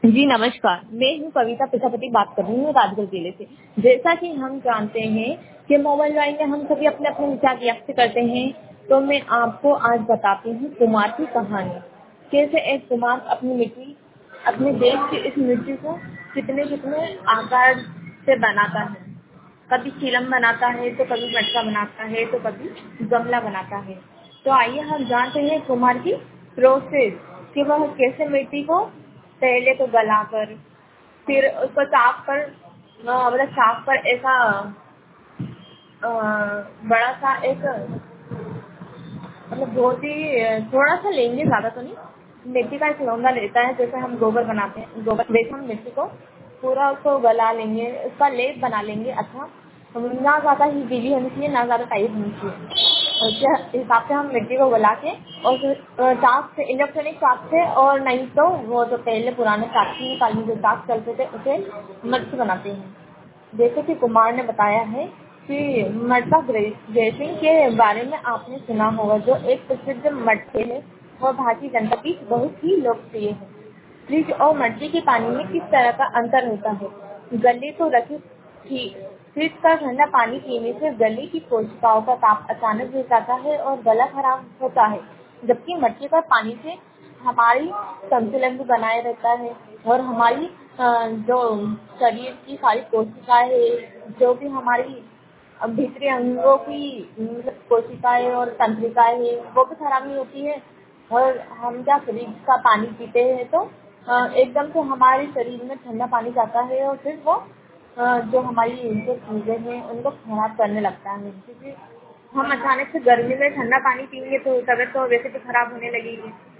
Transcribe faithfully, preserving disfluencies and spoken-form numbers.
जी नमस्कार, मैं हूँ कविता प्रजापति बात कर रही हूँ राजगढ़ जिले से। जैसा कि हम जानते हैं कि मोबाइल लाइन में हम सभी अपने अपने विचार व्यक्त करते हैं, तो मैं आपको आज बताती हूँ कुम्हार की कहानी। कैसे एक कुम्हार अपनी मिट्टी, अपने देश की इस मिट्टी को कितने कितने आकार से बनाता है। कभी चिलम बनाता है, तो कभी मटका बनाता है, तो कभी गमला बनाता है। तो आइए हम जानते हैं कुम्हार की प्रोसेस कि वह कैसे मिट्टी को पहले तो गलाकर फिर उसको चाक पर अ, मतलब चाक पर ऐसा अ, बड़ा सा एक मतलब बहुत ही अ, थोड़ा सा लेंगे, ज्यादा तो नहीं। मिट्टी का एक लौंदा लेता है, जैसे हम गोबर बनाते हैं, गोबर वैसे हम मिट्टी को पूरा उसको गला लेंगे, उसका लेप बना लेंगे। अच्छा, ना ज्यादा ही गीली होनी चाहिए, ना ज्यादा टाइट होनी चाहिए। उसके हिसाब से हम मिट्टी को गला के और फिर अ, चाक से, इलेक्ट्रॉनिक चाक से, और नहीं तो वो जो पहले पुराने चाक की काली जो चाक चलते थे उसे मटकी बनाते हैं। जैसे कि कुमार ने बताया है कि मटका ग्रेसिंग के बारे में आपने सुना होगा, जो एक प्रसिद्ध मटके है और भारतीय जनता की बहुत ही लोकप्रिय है। फ्रिज और मटके के पानी में किस तरह का अंतर होता है। गले तो रखी थी, फ्रिज का ठंडा पानी पीने से गले की कोशिकाओं का ताप अचानक गिर जाता है और गला खराब होता है, जबकि मटके का पानी से हमारी संतुलन भी बनाए रहता है और हमारी अ, जो शरीर की सारी कोशिकाएं है, जो भी हमारी भीतरी अंगों की मतलब कोशिकाएं और तंत्रिकाएं है, वो भी खराब नहीं होती है। और हम क्या फ्रिज का पानी पीते हैं तो अ, एकदम से हमारे शरीर में ठंडा पानी जाता है और फिर वो अ, जो हमारी जो चीजें हैं उनको खराब करने लगता है, क्योंकि हम अचानक से गर्मी में ठंडा पानी पियेंगे तो तबीयत तो वैसे भी खराब होने लगेगी।